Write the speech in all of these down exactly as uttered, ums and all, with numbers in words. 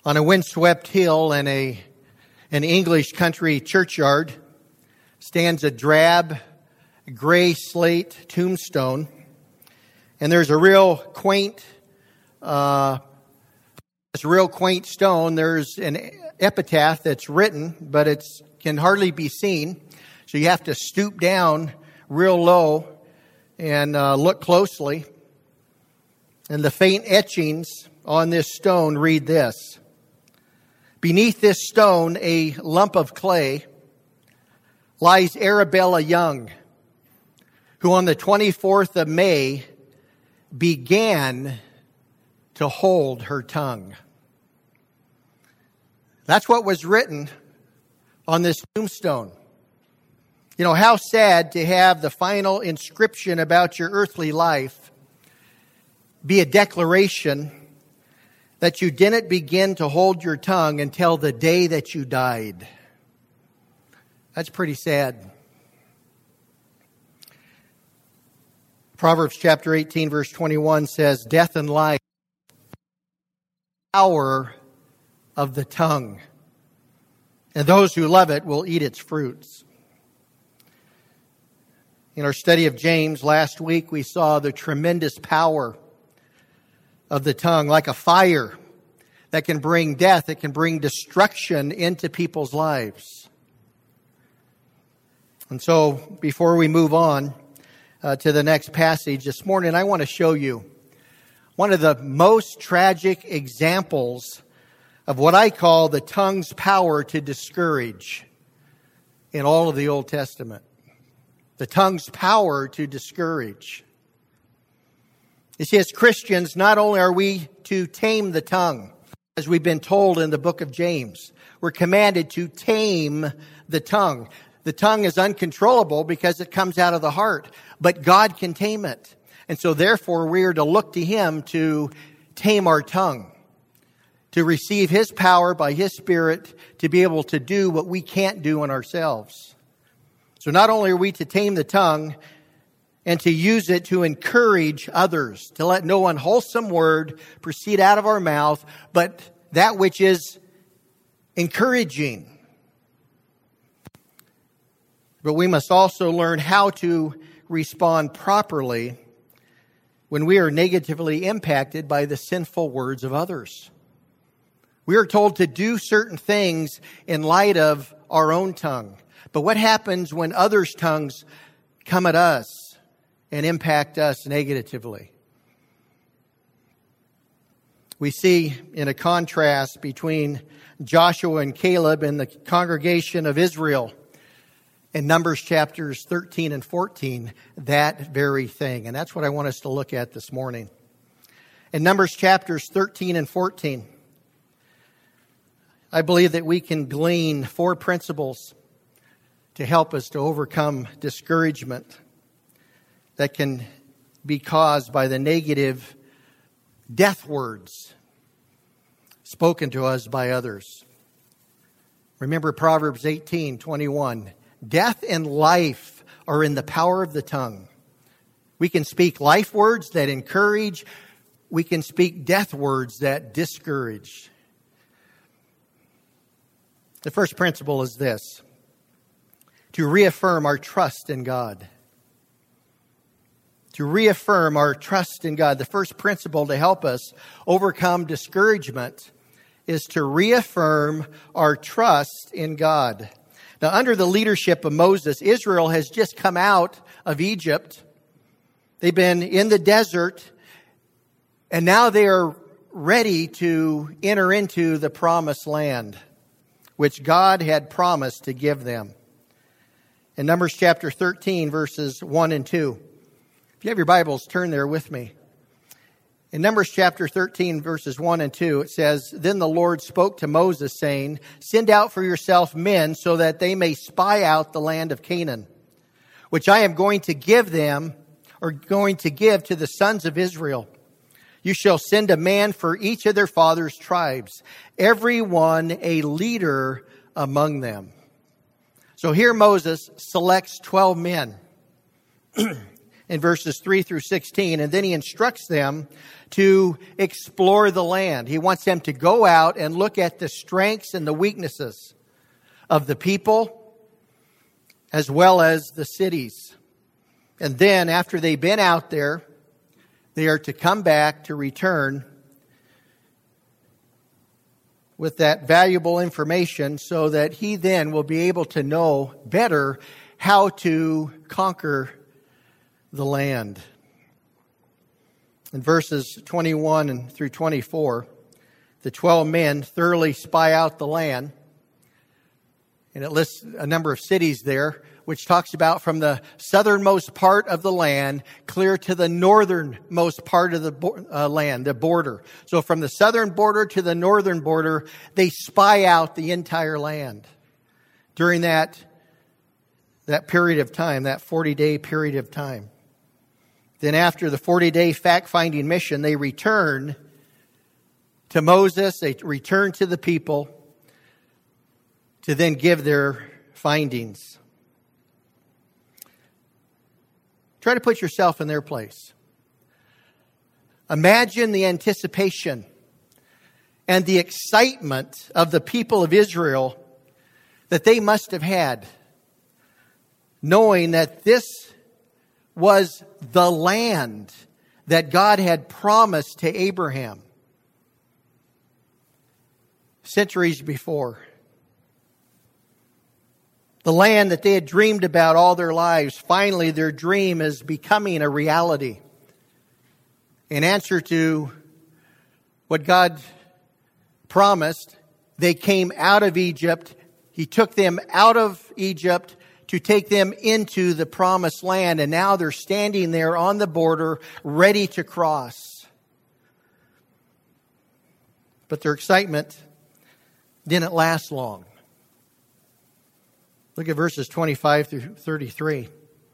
On a windswept hill in a an English country churchyard stands a drab, gray slate tombstone, and there's a real quaint, uh, this real quaint stone. There's an epitaph that's written, but it can hardly be seen, so you have to stoop down real low and uh, look closely. And the faint etchings on this stone read this: "Beneath this stone, a lump of clay, lies Arabella Young, who on the twenty-fourth of May began to hold her tongue." That's what was written on this tombstone. You know, how sad to have the final inscription about your earthly life be a declaration that you didn't begin to hold your tongue until the day that you died. That's pretty sad. Proverbs chapter eighteen, verse twenty-one says, "Death and life, power of the tongue, and those who love it will eat its fruits." In our study of James last week, we saw the tremendous power of the tongue, like a fire that can bring death, it can bring destruction into people's lives. And so, before we move on uh, to the next passage this morning, I want to show you one of the most tragic examples of what I call the tongue's power to discourage in all of the Old Testament. The tongue's power to discourage. You see, as Christians, not only are we to tame the tongue, as we've been told in the book of James, we're commanded to tame the tongue. The tongue is uncontrollable because it comes out of the heart, but God can tame it. And so therefore we are to look to Him to tame our tongue, to receive His power by His Spirit to be able to do what we can't do in ourselves. So not only are we to tame the tongue and to use it to encourage others, to let no unwholesome word proceed out of our mouth, but that which is encouraging. But we must also learn how to respond properly when we are negatively impacted by the sinful words of others. We are told to do certain things in light of our own tongue. But what happens when others' tongues come at us and impact us negatively? We see in a contrast between Joshua and Caleb and the congregation of Israel in Numbers chapters thirteen and fourteen, that very thing. And that's what I want us to look at this morning. In Numbers chapters thirteen and fourteen, I believe that we can glean four principles to help us to overcome discouragement that can be caused by the negative death words spoken to us by others. Remember Proverbs eighteen twenty-one. Death and life are in the power of the tongue. We can speak life words that encourage. We can speak death words that discourage. The first principle is this: to reaffirm our trust in God. To reaffirm our trust in God. The first principle to help us overcome discouragement is to reaffirm our trust in God. Now, under the leadership of Moses, Israel has just come out of Egypt. They've been in the desert, and now they are ready to enter into the promised land, which God had promised to give them. In Numbers chapter thirteen, verses one and two. If you have your Bibles, turn there with me. In Numbers chapter thirteen, verses one and two, it says, "Then the Lord spoke to Moses, saying, Send out for yourself men so that they may spy out the land of Canaan, which I am going to give them, or going to give to the sons of Israel. You shall send a man for each of their fathers' tribes, every one a leader among them." So here Moses selects twelve men. in verses three through sixteen. And then he instructs them to explore the land. He wants them to go out and look at the strengths and the weaknesses of the people as well as the cities. And then after they've been out there, they are to come back to return with that valuable information so that he then will be able to know better how to conquer the land. In verses twenty-one and through twenty-four, the twelve men thoroughly spy out the land. And it lists a number of cities there, which talks about from the southernmost part of the land clear to the northernmost part of the uh, land, the border. So from the southern border to the northern border, they spy out the entire land. During that, that period of time, that forty-day period of time. Then after the forty-day fact-finding mission, they return to Moses, they return to the people to then give their findings. Try to put yourself in their place. Imagine the anticipation and the excitement of the people of Israel that they must have had, knowing that this was the land that God had promised to Abraham centuries before. The land that they had dreamed about all their lives, finally their dream is becoming a reality. In answer to what God promised, they came out of Egypt. He took them out of Egypt to take them into the promised land. And now they're standing there on the border, ready to cross. But their excitement didn't last long. Look at verses twenty-five through thirty-three.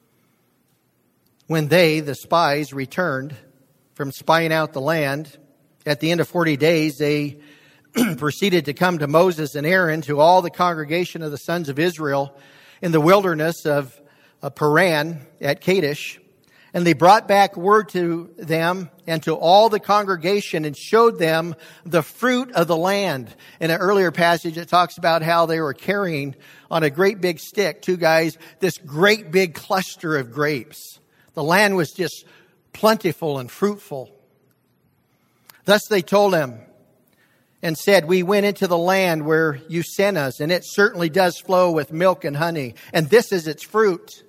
When they, the spies, returned from spying out the land, at the end of forty days, they proceeded to come to Moses and Aaron, to all the congregation of the sons of Israel in the wilderness of Paran at Kadesh. And they brought back word to them and to all the congregation and showed them the fruit of the land. In an earlier passage, it talks about how they were carrying on a great big stick, two guys, this great big cluster of grapes. The land was just plentiful and fruitful. Thus they told him and said, we went into the land where you sent us, and it certainly does flow with milk and honey, and this is its fruit.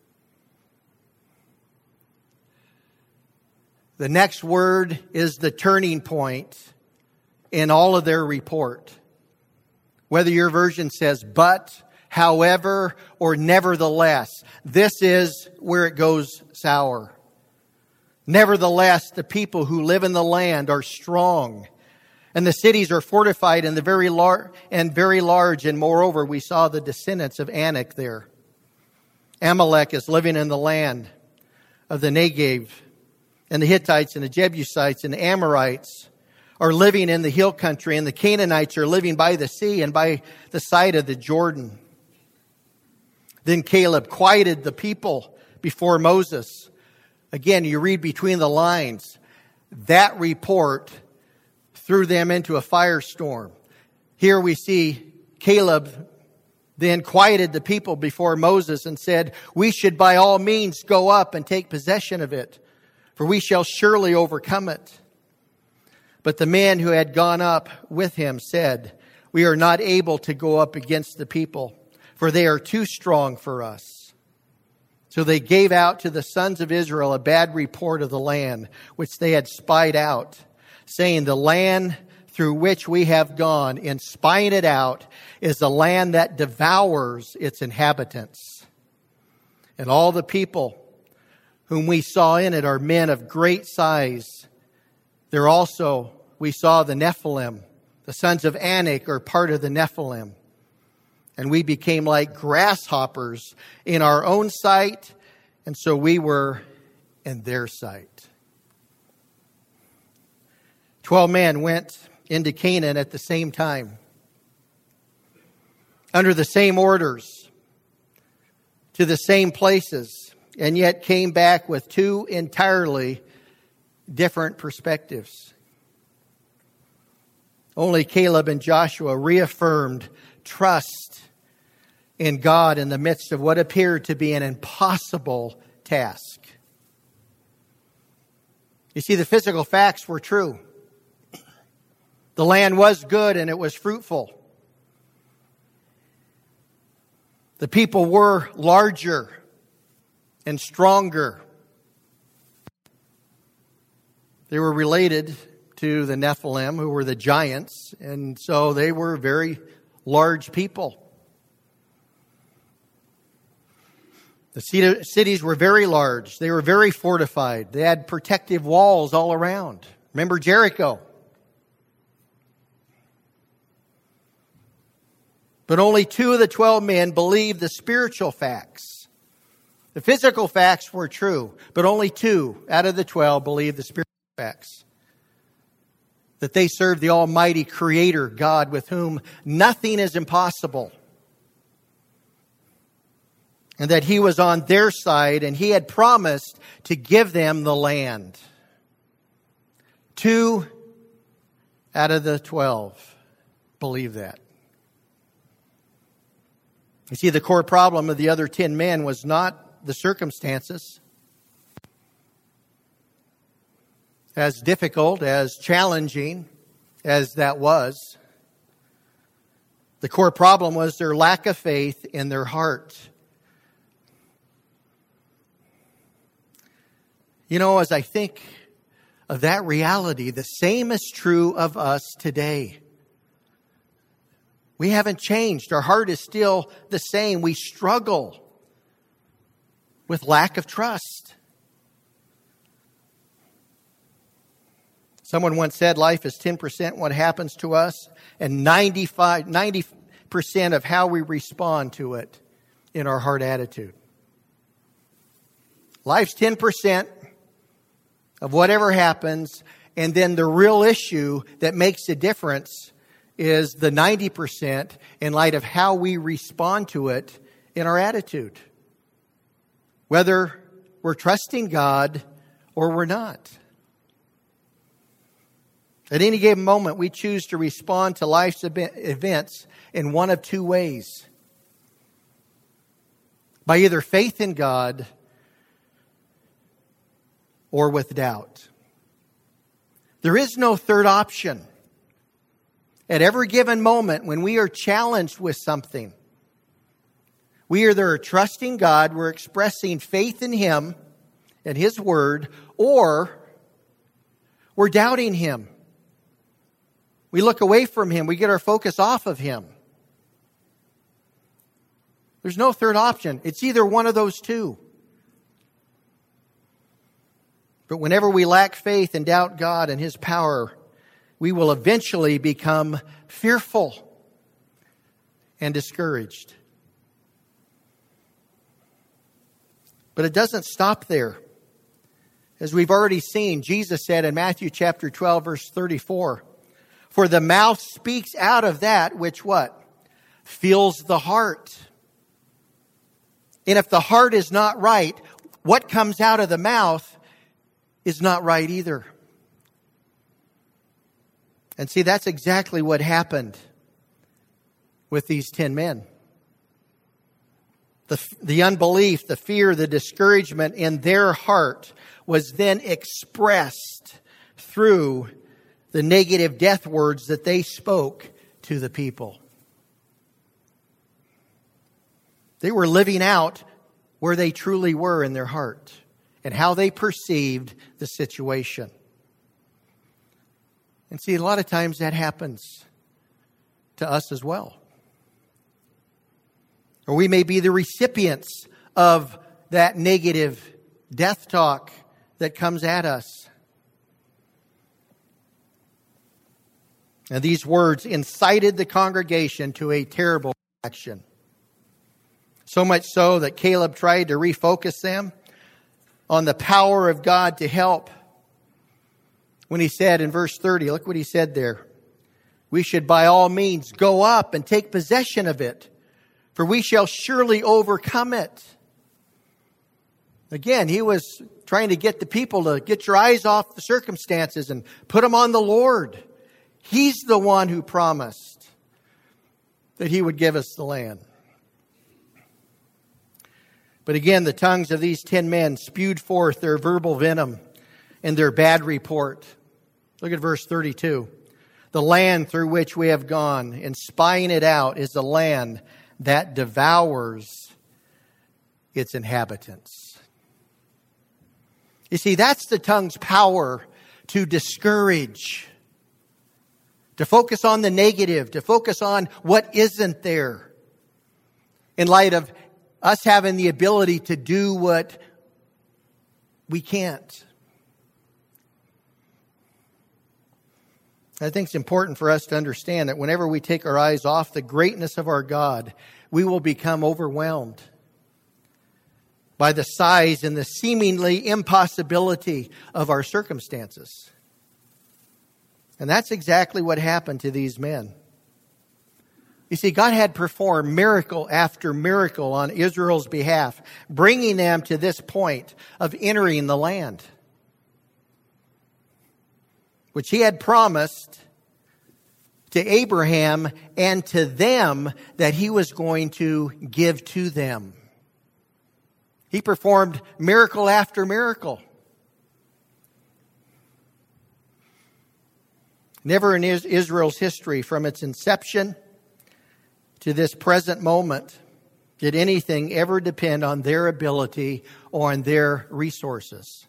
The next word is the turning point in all of their report. Whether your version says but, however, or nevertheless, this is where it goes sour. Nevertheless, the people who live in the land are strong, and the cities are fortified and the very lar- and very large. And moreover, we saw the descendants of Anak there. Amalek is living in the land of the Negev. And the Hittites and the Jebusites and the Amorites are living in the hill country. And the Canaanites are living by the sea and by the side of the Jordan. Then Caleb quieted the people before Moses. Again, you read between the lines. That report threw them into a firestorm. Here we see Caleb then quieted the people before Moses and said, we should by all means go up and take possession of it, for we shall surely overcome it. But the men who had gone up with him said, we are not able to go up against the people, for they are too strong for us. So they gave out to the sons of Israel a bad report of the land, which they had spied out, saying, the land through which we have gone in spying it out is a land that devours its inhabitants. And all the people whom we saw in it are men of great size. There also we saw the Nephilim. The sons of Anak are part of the Nephilim. And we became like grasshoppers in our own sight, and so we were in their sight. Twelve men went into Canaan at the same time, under the same orders, to the same places. and yet came back with two entirely different perspectives. Only Caleb and Joshua reaffirmed trust in God in the midst of what appeared to be an impossible task. You see, the physical facts were true. The land was good and it was fruitful. The people were larger and stronger. They were related to the Nephilim, who were the giants, and so they were very large people. The cities were very large. They were very fortified. They had protective walls all around. Remember Jericho? But only two of the twelve men believed the spiritual facts. The physical facts were true, but only two out of the twelve believed the spiritual facts. That they served the Almighty Creator God, with whom nothing is impossible. And that He was on their side and He had promised to give them the land. Two out of the twelve believed that. You see, the core problem of the other ten men was not the circumstances. As difficult, as challenging as that was, the core problem was their lack of faith in their heart. You know, as I think of that reality, the same is true of us today. We haven't changed. Our heart is still the same. We struggle with lack of trust. Someone once said life is ten percent what happens to us and ninety-five, ninety percent of how we respond to it in our heart attitude. Life's ten percent of whatever happens, and then the real issue that makes a difference is the ninety percent in light of how we respond to it in our attitude. Whether we're trusting God or we're not. At any given moment, we choose to respond to life's events in one of two ways. By either faith in God or with doubt. There is no third option. At every given moment when we are challenged with something, we either are trusting God, we're expressing faith in Him and His Word, or we're doubting Him. We look away from Him. We get our focus off of Him. There's no third option. It's either one of those two. But whenever we lack faith and doubt God and His power, we will eventually become fearful and discouraged. But it doesn't stop there. As we've already seen, Jesus said in Matthew chapter twelve, verse thirty-four, "For the mouth speaks out of that which" what? "Fills the heart." And if the heart is not right, what comes out of the mouth is not right either. And see, that's exactly what happened with these ten men. The, the unbelief, the fear, the discouragement in their heart was then expressed through the negative death words that they spoke to the people. They were living out where they truly were in their heart and how they perceived the situation. And see, a lot of times that happens to us as well. Or we may be the recipients of that negative death talk that comes at us. And these words incited the congregation to a terrible action. So much so that Caleb tried to refocus them on the power of God to help. When he said in verse thirty, look what he said there. "We should by all means go up and take possession of it, for we shall surely overcome it." Again, he was trying to get the people to get your eyes off the circumstances and put them on the Lord. He's the one who promised that he would give us the land. But again, the tongues of these ten men spewed forth their verbal venom and their bad report. Look at verse thirty-two. The land through which we have gone and spying it out is a land that devours its inhabitants. You see, that's the tongue's power to discourage, to focus on the negative, to focus on what isn't there, in light of us having the ability to do what we can't. I think it's important for us to understand that whenever we take our eyes off the greatness of our God, we will become overwhelmed by the size and the seemingly impossibility of our circumstances. And that's exactly what happened to these men. You see, God had performed miracle after miracle on Israel's behalf, bringing them to this point of entering the land, which he had promised to Abraham and to them that he was going to give to them. He performed miracle after miracle. Never in Israel's history, from its inception to this present moment, did anything ever depend on their ability or on their resources.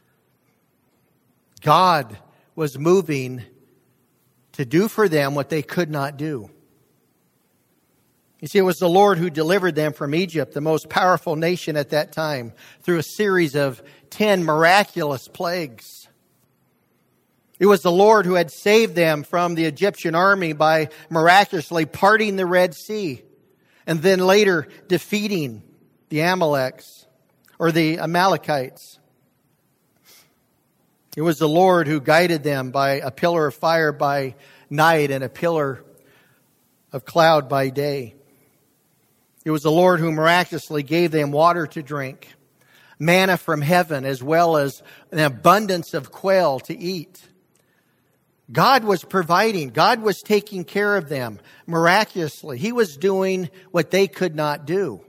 God was moving to do for them what they could not do. You see, it was the Lord who delivered them from Egypt, the most powerful nation at that time, through a series of ten miraculous plagues. It was the Lord who had saved them from the Egyptian army by miraculously parting the Red Sea and then later defeating the Amaleks or the Amalekites. It was the Lord who guided them by a pillar of fire by night and a pillar of cloud by day. It was the Lord who miraculously gave them water to drink, manna from heaven, as well as an abundance of quail to eat. God was providing. God was taking care of them miraculously. He was doing what they could not do.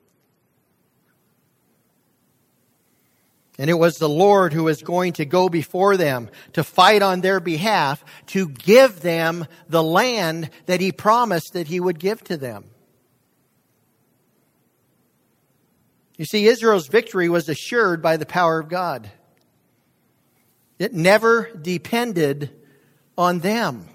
And it was the Lord who was going to go before them to fight on their behalf, to give them the land that he promised that he would give to them. You see, Israel's victory was assured by the power of God. It never depended on them.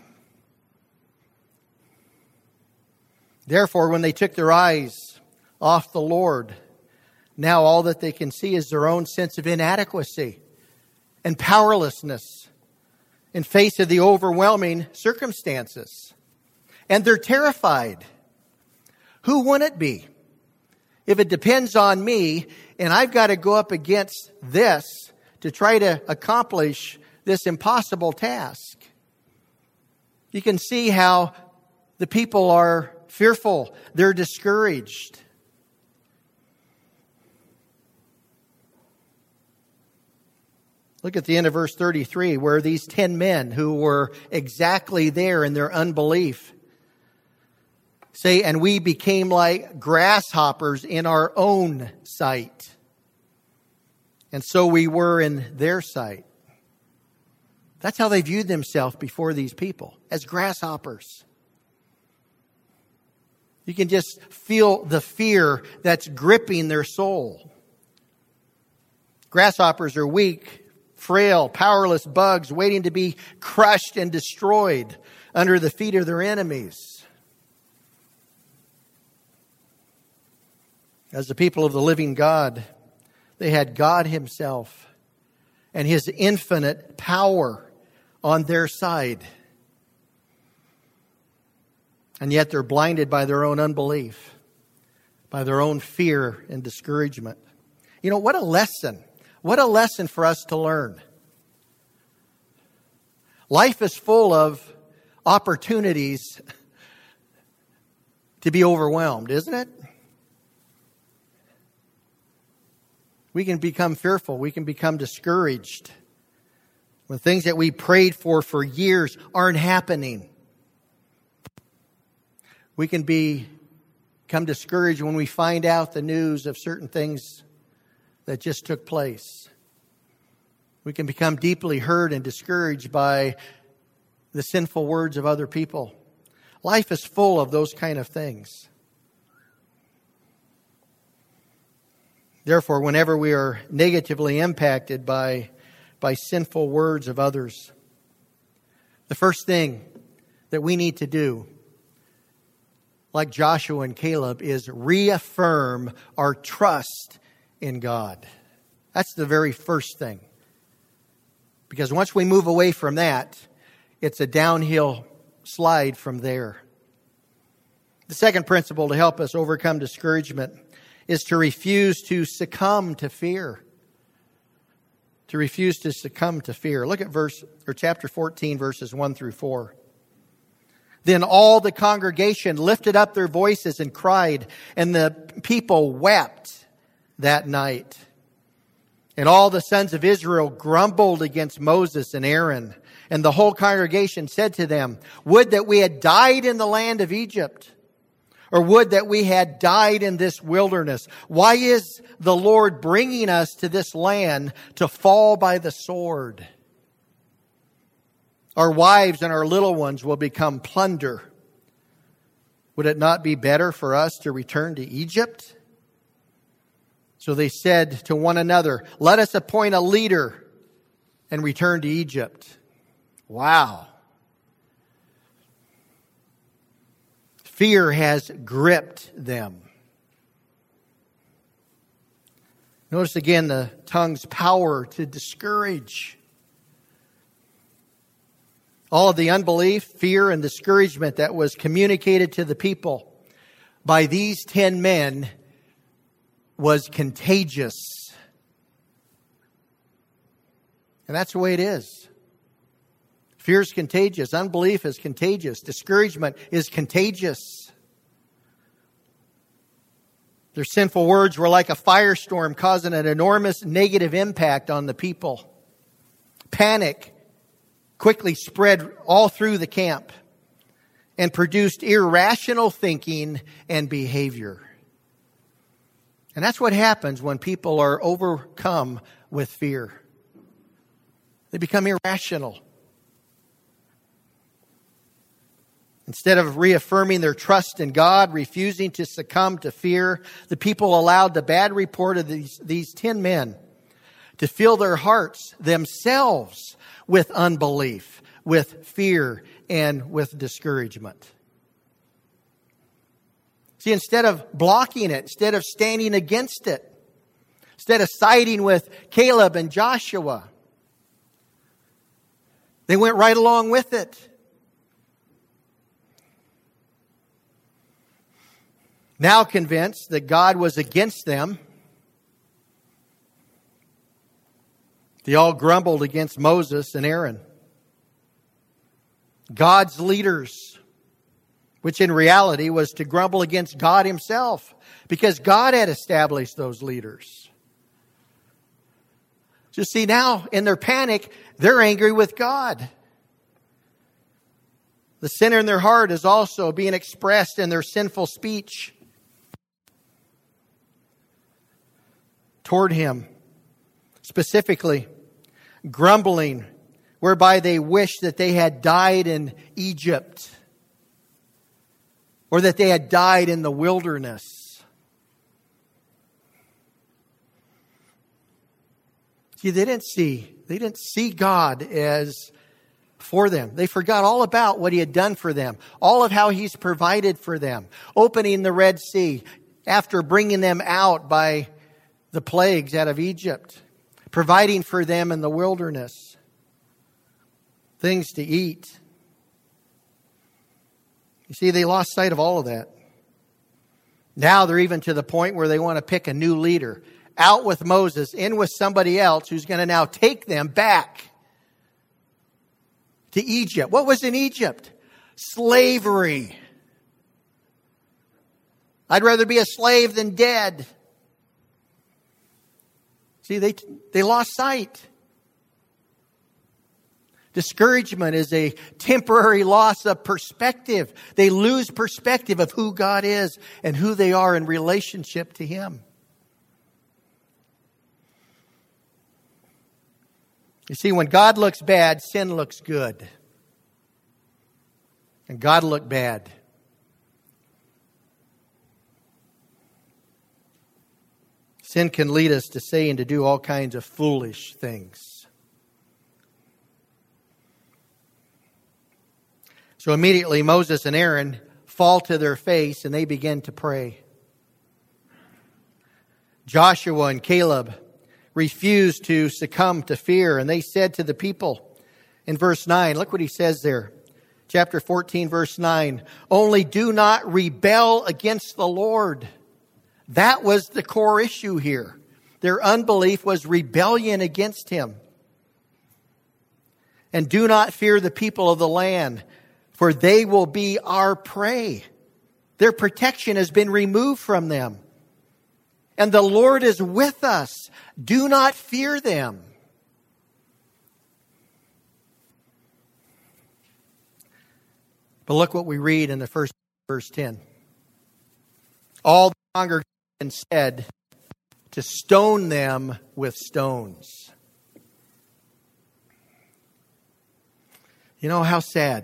Therefore, when they took their eyes off the Lord, now all that they can see is their own sense of inadequacy and powerlessness in face of the overwhelming circumstances. And they're terrified. Who wouldn't it be? If it depends on me and I've got to go up against this to try to accomplish this impossible task. You can see how the people are fearful. They're discouraged. Look at the end of verse thirty-three, where these ten men who were exactly there in their unbelief say, and we became like grasshoppers in our own sight. And so we were in their sight. That's how they viewed themselves before these people, as grasshoppers. You can just feel the fear that's gripping their soul. Grasshoppers are weak, frail, powerless bugs waiting to be crushed and destroyed under the feet of their enemies. As the people of the living God, they had God himself and his infinite power on their side. And yet they're blinded by their own unbelief, by their own fear and discouragement. You know, what a lesson. What a lesson for us to learn. Life is full of opportunities to be overwhelmed, isn't it? We can become fearful. We can become discouraged when things that we prayed for for years aren't happening. We can be, become discouraged when we find out the news of certain things that just took place. We can become deeply hurt and discouraged by the sinful words of other people. Life is full of those kind of things. Therefore, whenever we are negatively impacted by, by sinful words of others, the first thing that we need to do, like Joshua and Caleb, is reaffirm our trust in God. That's the very first thing. Because once we move away from that, it's a downhill slide from there. The second principle to help us overcome discouragement is to refuse to succumb to fear. To refuse to succumb to fear. Look at verse or chapter fourteen, verses one through four. Then all the congregation lifted up their voices and cried, and the people wept that night. And all the sons of Israel grumbled against Moses and Aaron. And the whole congregation said to them, "Would that we had died in the land of Egypt, or would that we had died in this wilderness. Why is the Lord bringing us to this land to fall by the sword? Our wives and our little ones will become plunder. Would it not be better for us to return to Egypt?" So they said to one another, "Let us appoint a leader and return to Egypt." Wow. Fear has gripped them. Notice again the tongue's power to discourage. All of the unbelief, fear, and discouragement that was communicated to the people by these ten men was contagious. And that's the way it is. Fear is contagious. Unbelief is contagious. Discouragement is contagious. Their sinful words were like a firestorm, causing an enormous negative impact on the people. Panic quickly spread all through the camp and produced irrational thinking and behavior. And that's what happens when people are overcome with fear. They become irrational. Instead of reaffirming their trust in God, refusing to succumb to fear, the people allowed the bad report of these, these ten men to fill their hearts themselves with unbelief, with fear, and with discouragement. See, instead of blocking it, instead of standing against it, instead of siding with Caleb and Joshua, they went right along with it. Now convinced that God was against them, they all grumbled against Moses and Aaron. God's leaders, which in reality was to grumble against God himself, because God had established those leaders. So see, now in their panic, they're angry with God. The sin in their heart is also being expressed in their sinful speech toward him. Specifically, grumbling, whereby they wish that they had died in Egypt, or that they had died in the wilderness. See, they didn't see, they didn't see God as for them. They forgot all about what he had done for them, all of how he's provided for them, opening the Red Sea after bringing them out by the plagues out of Egypt, providing for them in the wilderness things to eat. You see, they lost sight of all of that. Now they're even to the point where they want to pick a new leader. Out with Moses, in with somebody else who's going to now take them back to Egypt. What was in Egypt? Slavery. I'd rather be a slave than dead. See, they, they lost sight. Discouragement is a temporary loss of perspective. They lose perspective of who God is and who they are in relationship to Him. You see, when God looks bad, sin looks good. And God looked bad. Sin can lead us to say and to do all kinds of foolish things. So immediately Moses and Aaron fall to their face and they begin to pray. Joshua and Caleb refused to succumb to fear, and they said to the people in verse nine, look what he says there. Chapter fourteen, verse nine, only do not rebel against the Lord. That was the core issue here. Their unbelief was rebellion against Him. And do not fear the people of the land, for they will be our prey. Their protection has been removed from them. And the Lord is with us. Do not fear them. But look what we read in the first verse ten. All the congregation said to stone them with stones. You know, how sad.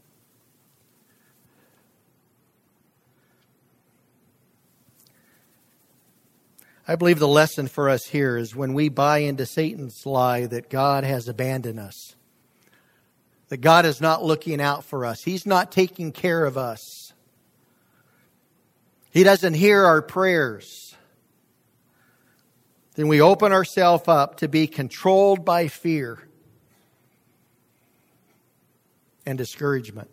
I believe the lesson for us here is when we buy into Satan's lie that God has abandoned us. That God is not looking out for us. He's not taking care of us. He doesn't hear our prayers. Then we open ourselves up to be controlled by fear and discouragement.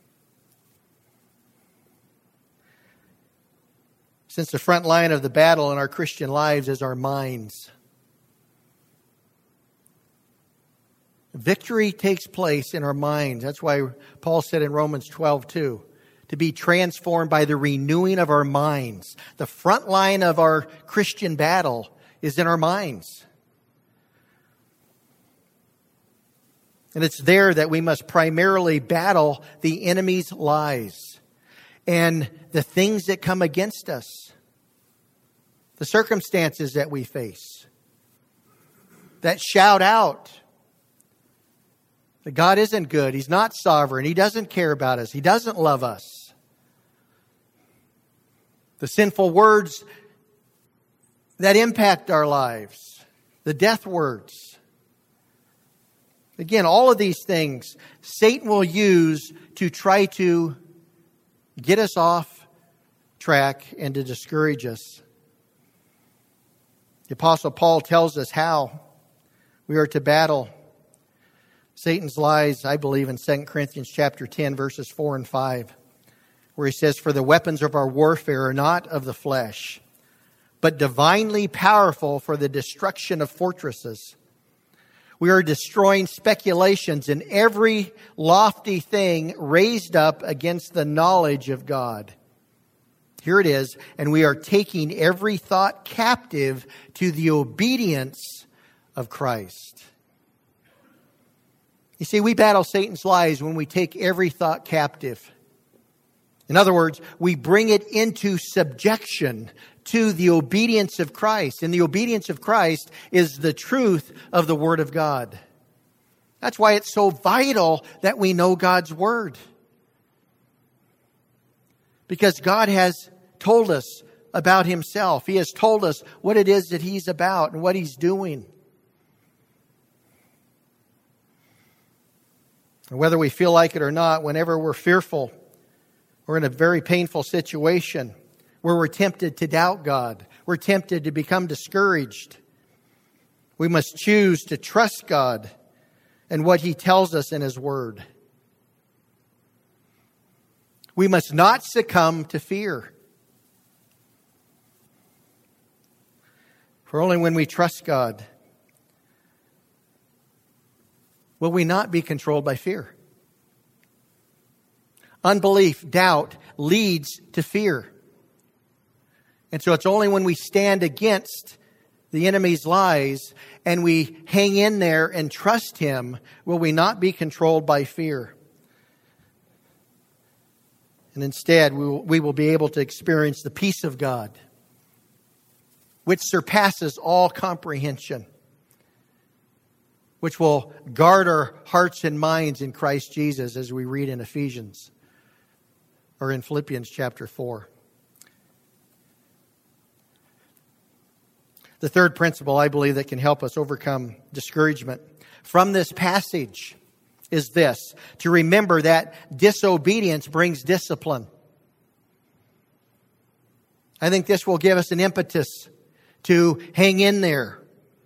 Since the front line of the battle in our Christian lives is our minds. Victory takes place in our minds. That's why Paul said in Romans twelve two, to be transformed by the renewing of our minds. The front line of our Christian battle is in our minds. And it's there that we must primarily battle the enemy's lies and the things that come against us, the circumstances that we face, that shout out that God isn't good, He's not sovereign, He doesn't care about us, He doesn't love us. The sinful words that impact our lives, the death words. Again, all of these things Satan will use to try to get us off track and to discourage us. The Apostle Paul tells us how we are to battle Satan's lies, I believe, in Second Corinthians chapter ten, verses four and five, where he says, for the weapons of our warfare are not of the flesh, but divinely powerful for the destruction of fortresses. We are destroying speculations and every lofty thing raised up against the knowledge of God. Here it is. And we are taking every thought captive to the obedience of Christ. You see, we battle Satan's lies when we take every thought captive. In other words, we bring it into subjection to the obedience of Christ. And the obedience of Christ is the truth of the Word of God. That's why it's so vital that we know God's Word. Because God has told us about Himself. He has told us what it is that He's about and what He's doing. And whether we feel like it or not, whenever we're fearful, we're in a very painful situation where we're tempted to doubt God. We're tempted to become discouraged. We must choose to trust God and what He tells us in His Word. We must not succumb to fear. For only when we trust God will we not be controlled by fear. Unbelief, doubt, leads to fear. And so it's only when we stand against the enemy's lies and we hang in there and trust Him, will we not be controlled by fear? And instead, we will, we will be able to experience the peace of God, which surpasses all comprehension, which will guard our hearts and minds in Christ Jesus, as we read in Ephesians or in Philippians chapter four. The third principle, I believe, that can help us overcome discouragement from this passage is this: to remember that disobedience brings discipline. I think this will give us an impetus to hang in there.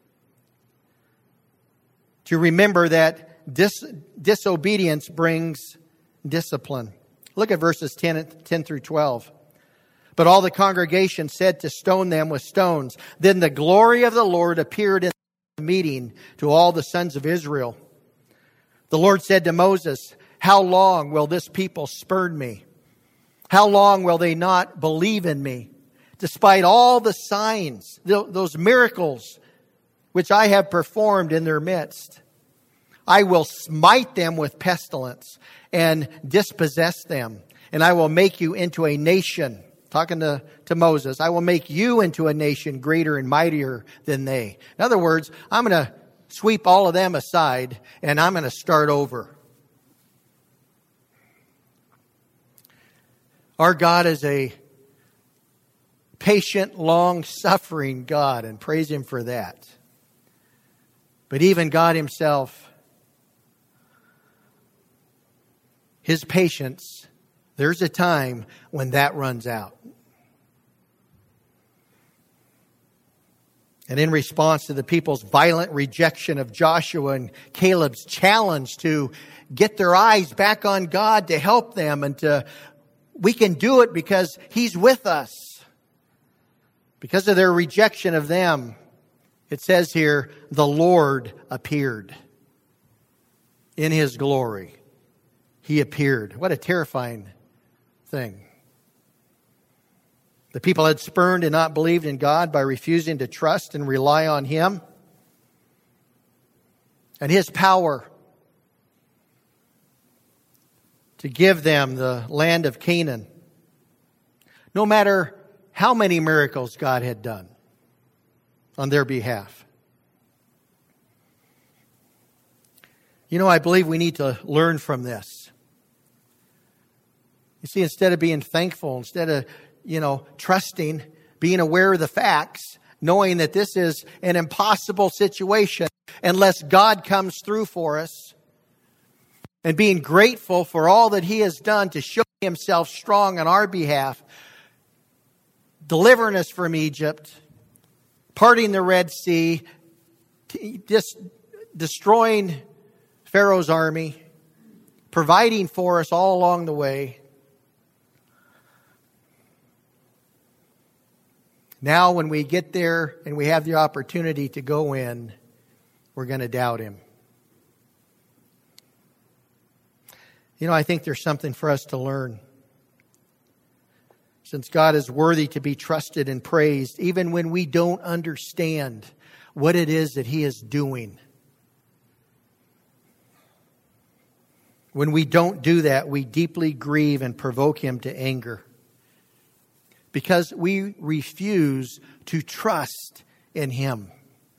To remember that dis- disobedience brings discipline. Look at verses ten, ten through twelve. But all the congregation said to stone them with stones. Then the glory of the Lord appeared in the meeting to all the sons of Israel. The Lord said to Moses, how long will this people spurn me? How long will they not believe in me? Despite all the signs, those miracles which I have performed in their midst, I will smite them with pestilence and dispossess them. And I will make you into a nation. Talking to, to Moses, I will make you into a nation greater and mightier than they. In other words, I'm going to sweep all of them aside and I'm going to start over. Our God is a patient, long-suffering God, and praise Him for that. But even God Himself, His patience, there's a time when that runs out. And in response to the people's violent rejection of Joshua and Caleb's challenge to get their eyes back on God, to help them, and to, we can do it because He's with us. Because of their rejection of them, it says here, the Lord appeared in His glory. He appeared. What a terrifying thing. The people had spurned and not believed in God by refusing to trust and rely on Him and His power to give them the land of Canaan, no matter how many miracles God had done on their behalf. You know, I believe we need to learn from this. You see, instead of being thankful, instead of, you know, trusting, being aware of the facts, knowing that this is an impossible situation unless God comes through for us, and being grateful for all that He has done to show Himself strong on our behalf, delivering us from Egypt, parting the Red Sea, just destroying Pharaoh's army, providing for us all along the way. Now when we get there and we have the opportunity to go in, we're going to doubt Him. You know, I think there's something for us to learn. Since God is worthy to be trusted and praised, even when we don't understand what it is that He is doing. When we don't do that, we deeply grieve and provoke Him to anger. Because we refuse to trust in Him.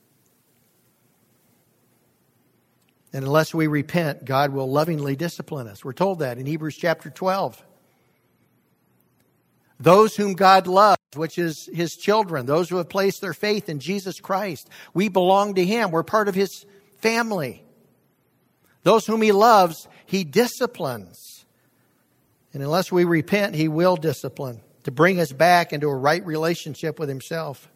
And unless we repent, God will lovingly discipline us. We're told that in Hebrews chapter twelve. Those whom God loves, which is His children, those who have placed their faith in Jesus Christ, we belong to Him. We're part of His family. Those whom He loves, He disciplines. And unless we repent, He will discipline to bring us back into a right relationship with Himself.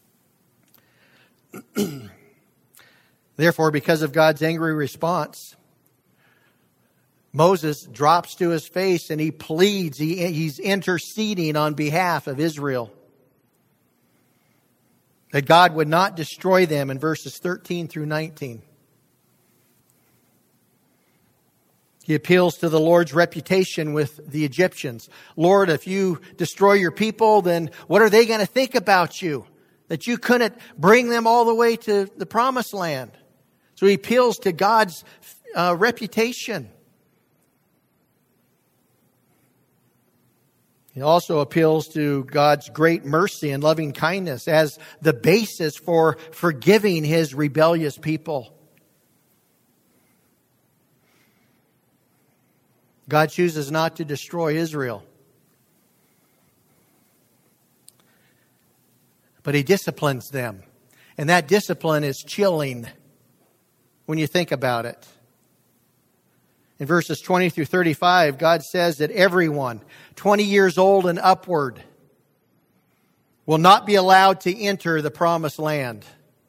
Therefore, because of God's angry response, Moses drops to his face and he pleads, he, he's interceding on behalf of Israel. That God would not destroy them in verses thirteen through nineteen. He appeals to the Lord's reputation with the Egyptians. Lord, if you destroy your people, then what are they going to think about you? that you couldn't bring them all the way to the promised land. So he appeals to God's uh, reputation. He also appeals to God's great mercy and loving kindness as the basis for forgiving his rebellious people. God chooses not to destroy Israel, but he disciplines them. And that discipline is chilling when you think about it. In verses twenty through thirty-five, God says that everyone twenty years old and upward will not be allowed to enter the promised land.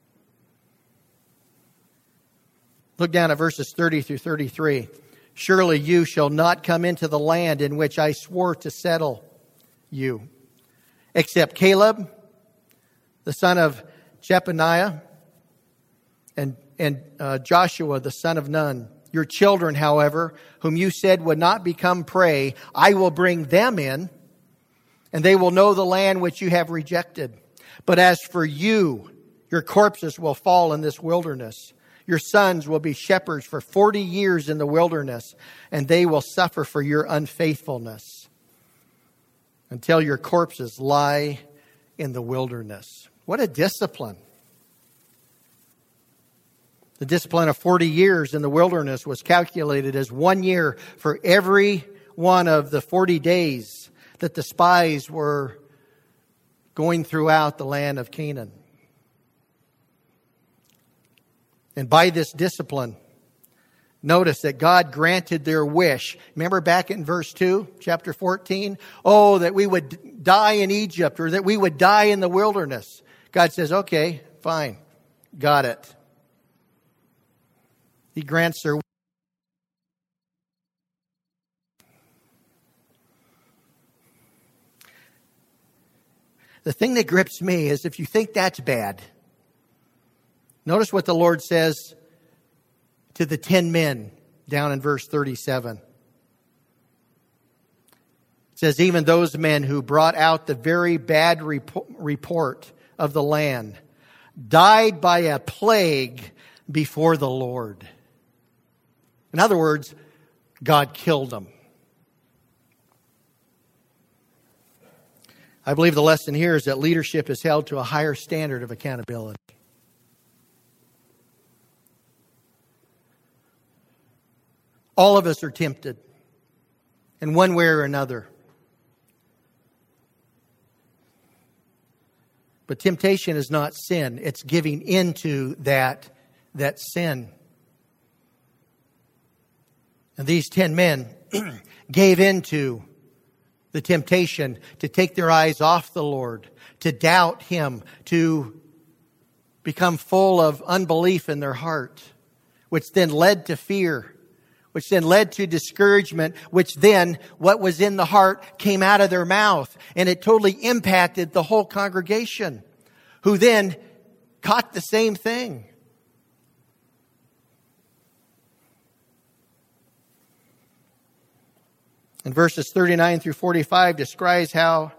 Look down at verses thirty through thirty-three. Surely you shall not come into the land in which I swore to settle you, except Caleb, the son of Jephunneh, and, and uh, Joshua, the son of Nun. Your children, however, whom you said would not become prey, I will bring them in, and they will know the land which you have rejected. But as for you, your corpses will fall in this wilderness. Your sons will be shepherds for forty years in the wilderness, and they will suffer for your unfaithfulness until your corpses lie in the wilderness. What a discipline. The discipline of forty years in the wilderness was calculated as one year for every one of the forty days that the spies were going throughout the land of Canaan. And by this discipline, notice that God granted their wish. Remember back in verse two, chapter fourteen? Oh, that we would die in Egypt, or that we would die in the wilderness. God says, okay, fine, got it. He grants their wish. The thing that grips me is if you think that's bad, notice what the Lord says to the ten men down in verse thirty-seven. It says, even those men who brought out the very bad report of the land died by a plague before the Lord. In other words, God killed them. I believe the lesson here is that leadership is held to a higher standard of accountability. All of us are tempted in one way or another. But temptation is not sin. It's giving into that, that sin. And these ten men gave into the temptation to take their eyes off the Lord, to doubt Him, to become full of unbelief in their heart, which then led to fear, which then led to discouragement, which then what was in the heart came out of their mouth. And it totally impacted the whole congregation, who then caught the same thing. And verses thirty-nine through forty-five describes how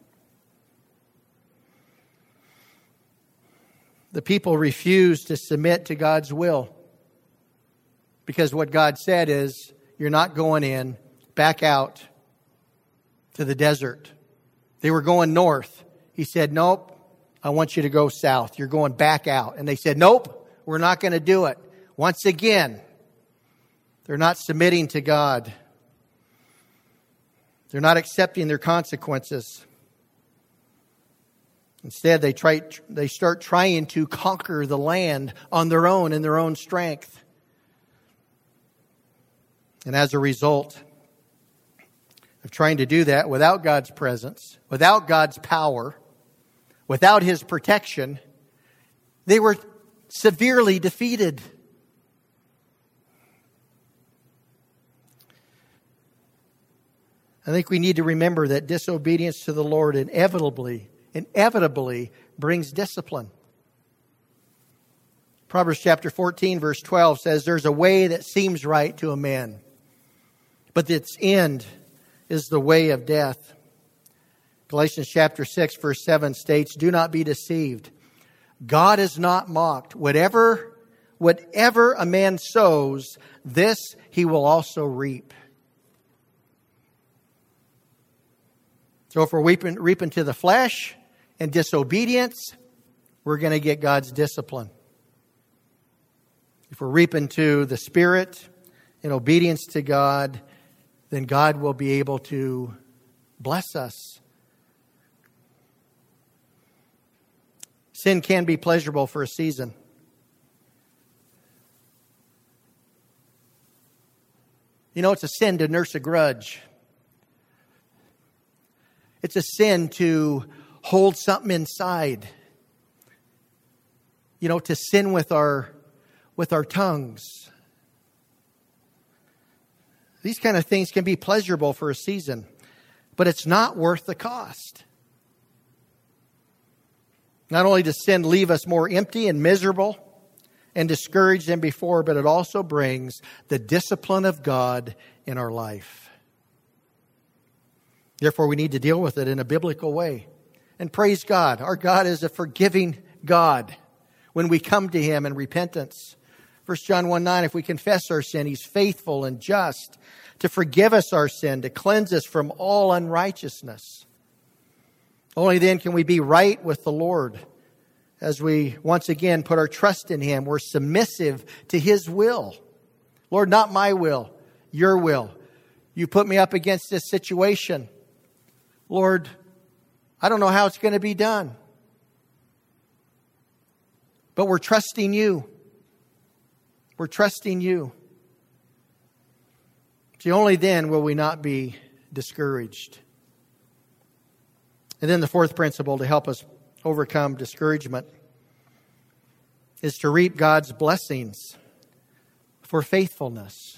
the people refused to submit to God's will. Because what God said is, you're not going in, back out to the desert. They were going north. He said, nope, I want you to go south. You're going back out. And they said, nope, we're not going to do it. Once again, they're not submitting to God. They're not accepting their consequences. Instead, they try, they start trying to conquer the land on their own in their own strength. And as a result of trying to do that without God's presence, without God's power, without His protection, they were severely defeated. I think we need to remember that disobedience to the Lord inevitably, inevitably brings discipline. Proverbs chapter fourteen, verse twelve says, there's a way that seems right to a man, but its end is the way of death. Galatians chapter six, verse seven states, do not be deceived. God is not mocked. Whatever, whatever a man sows, this he will also reap. So if we're reaping, reaping to the flesh and disobedience, we're going to get God's discipline. If we're reaping to the Spirit in obedience to God, then God will be able to bless us. Sin can be pleasurable for a season. You know, it's a sin to nurse a grudge. It's a sin to hold something inside. You know, to sin with our with our tongues. These kind of things can be pleasurable for a season, but it's not worth the cost. Not only does sin leave us more empty and miserable and discouraged than before, but it also brings the discipline of God in our life. Therefore, we need to deal with it in a biblical way. And praise God, our God is a forgiving God when we come to Him in repentance. First John one nine, if we confess our sin, He's faithful and just to forgive us our sin, to cleanse us from all unrighteousness. Only then can we be right with the Lord. As we once again put our trust in Him, we're submissive to His will. Lord, not my will, your will. You put me up against this situation. Lord, I don't know how it's going to be done. But we're trusting you. We're trusting you. See, only then will we not be discouraged. And then the fourth principle to help us overcome discouragement is to reap God's blessings for faithfulness.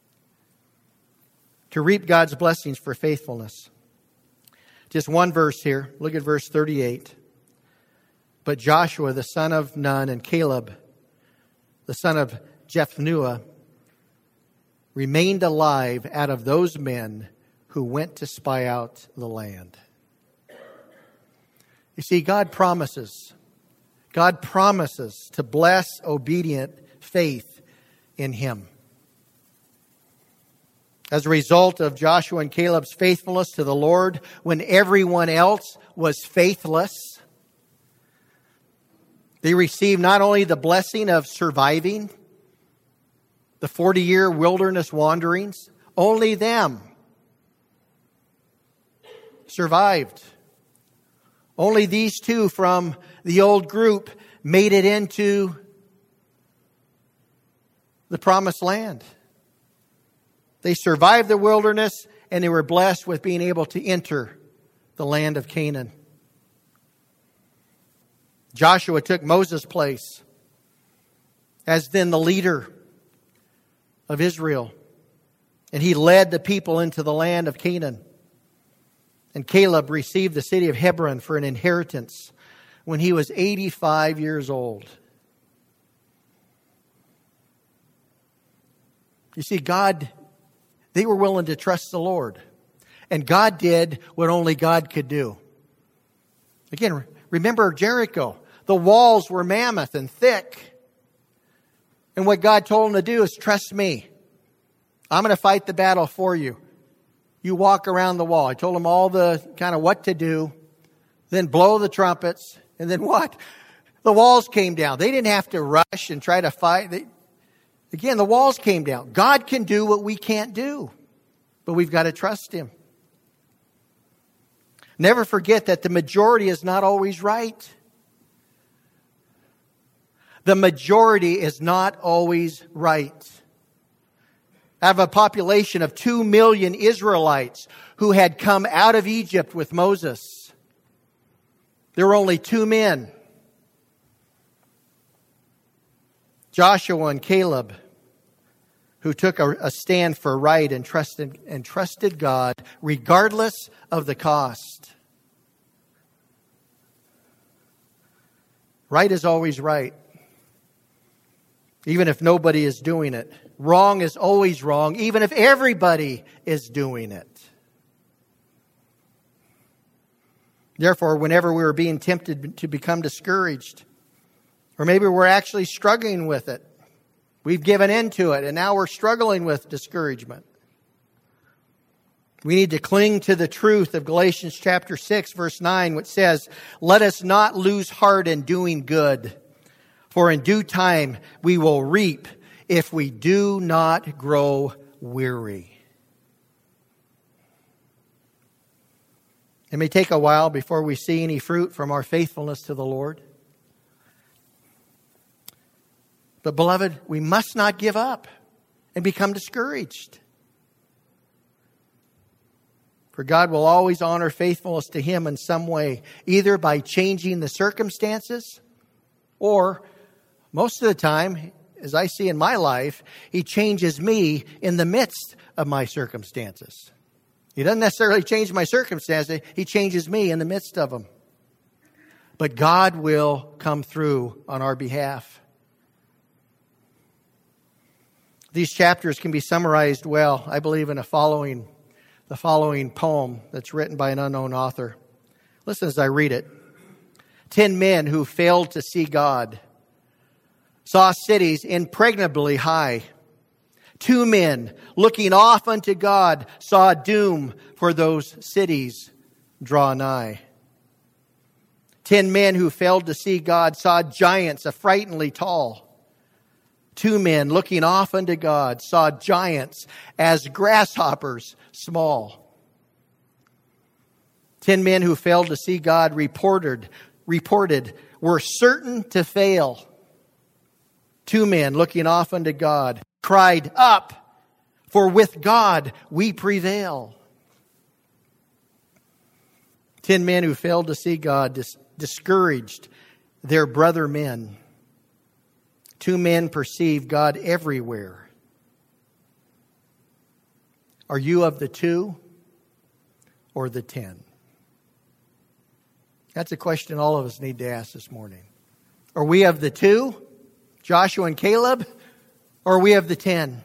To reap God's blessings for faithfulness. Just one verse here. Look at verse thirty-eight. But Joshua, the son of Nun, and Caleb, the son of Jephunneh, remained alive out of those men who went to spy out the land. You see, God promises, God promises to bless obedient faith in Him. As a result of Joshua and Caleb's faithfulness to the Lord when everyone else was faithless, they received not only the blessing of surviving the forty-year wilderness wanderings, only them survived. Only these two from the old group made it into the promised land. They survived the wilderness and they were blessed with being able to enter the land of Canaan. Joshua took Moses' place as then the leader of Israel. And he led the people into the land of Canaan. And Caleb received the city of Hebron for an inheritance when he was eighty-five years old. You see, God, they were willing to trust the Lord. And God did what only God could do. Again, remember Jericho. The walls were mammoth and thick. And what God told him to do is trust me. I'm going to fight the battle for you. You walk around the wall. I told him all the kind of what to do. Then blow the trumpets. And then what? The walls came down. They didn't have to rush and try to fight. They, again, the walls came down. God can do what we can't do. But we've got to trust Him. Never forget that the majority is not always right. The majority is not always right. Out of a population of two million Israelites who had come out of Egypt with Moses, there were only two men, Joshua and Caleb, who took a, a stand for right and trusted, and trusted God regardless of the cost. Right is always right, even if nobody is doing it. Wrong is always wrong, even if everybody is doing it. Therefore, whenever we are being tempted to become discouraged, Or maybe we're actually struggling with it. We've given in to it, and now we're struggling with discouragement. We need to cling to the truth of Galatians chapter six, verse nine, which says, "Let us not lose heart in doing good, for in due time we will reap if we do not grow weary." It may take a while before we see any fruit from our faithfulness to the Lord. But beloved, we must not give up and become discouraged. For God will always honor faithfulness to Him in some way, either by changing the circumstances, or most of the time, as I see in my life, He changes me in the midst of my circumstances. He doesn't necessarily change my circumstances, He changes me in the midst of them. But God will come through on our behalf. These chapters can be summarized well, I believe, in a following the following poem that's written by an unknown author. Listen as I read it. Ten men who failed to see God saw cities impregnably high. Two men looking off unto God saw doom for those cities draw nigh. Ten men who failed to see God saw giants affrightingly tall. Two men looking off unto God saw giants as grasshoppers small. Ten men who failed to see God reported, reported were certain to fail. Two men looking off unto God cried, "Up, for with God we prevail." Ten men who failed to see God dis- discouraged their brother men. Two men perceive God everywhere. Are you of the two or the ten? That's a question all of us need to ask this morning. Are we of the two, Joshua and Caleb, or are we of the ten?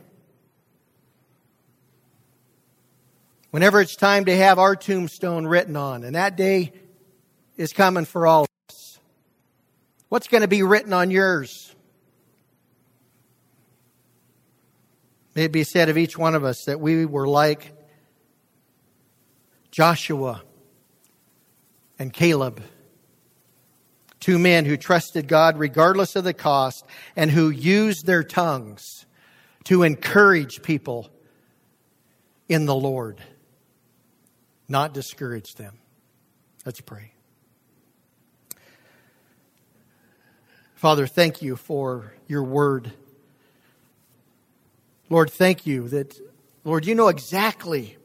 Whenever it's time to have our tombstone written on, and that day is coming for all of us, what's going to be written on yours? May it be said of each one of us that we were like Joshua and Caleb, two men who trusted God regardless of the cost and who used their tongues to encourage people in the Lord, not discourage them. Let's pray. Father, thank you for your word. Lord, thank you that, Lord, you know exactly